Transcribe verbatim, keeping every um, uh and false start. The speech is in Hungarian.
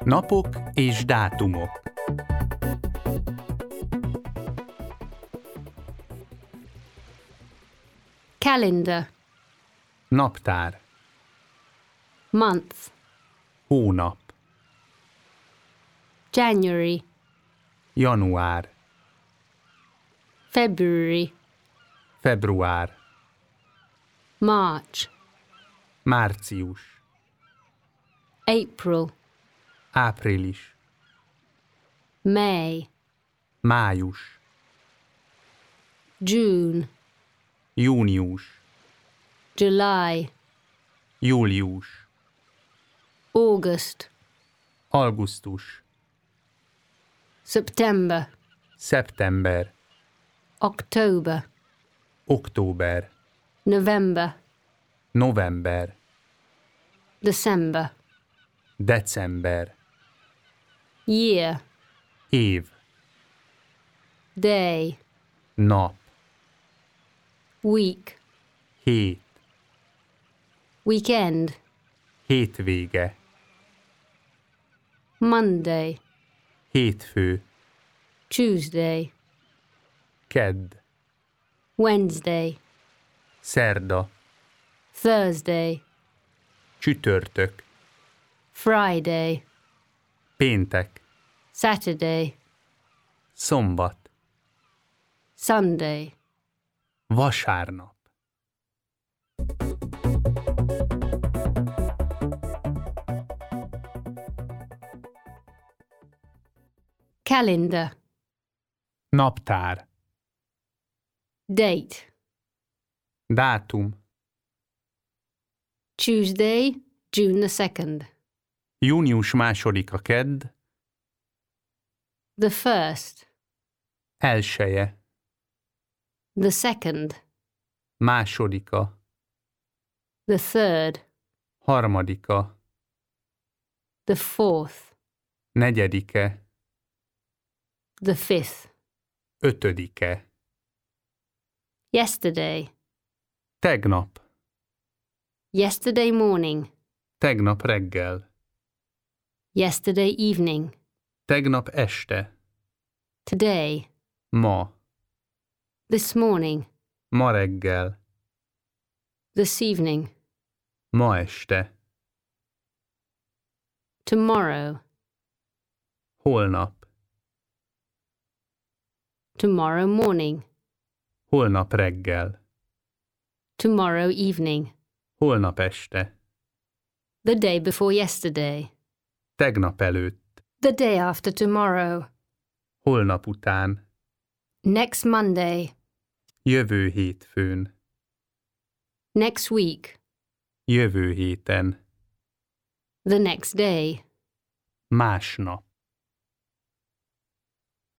Napok és dátumok. Calendar, Naptár. month, Hónap. January, Január. February, Február. March, Március. April, Április. May, Május. June, Június. July, Július. August, Augusztus. September, Szeptember. October, Október. November, November. December, December. year, Év. day, Nap. week, Hét. weekend, Hétvége. Monday, Hétfő. Tuesday, Kedd. Wednesday, Szerda. Thursday, Csütörtök. Friday, Péntek. Saturday, Szombat. Sunday. Vasárnap. Calendar, Naptár. date, Dátum. Tuesday, June the second. Június másodika kedd. The first, Elseje. the second, Másodika. the third, Harmadika. the fourth, Negyedike. the fifth. Ötödike. Yesterday, Tegnap. yesterday morning, Tegnap reggel. yesterday evening, Tegnap este. today, Ma. this morning, Ma reggel. this evening, Ma este. tomorrow, Holnap. tomorrow morning, Holnap reggel. tomorrow evening, Holnap este. the day before yesterday, Tegnap előtt. the day after tomorrow, Holnap után. next Monday, Jövő hétfőn. next week, Jövő héten. the next day. Másnap.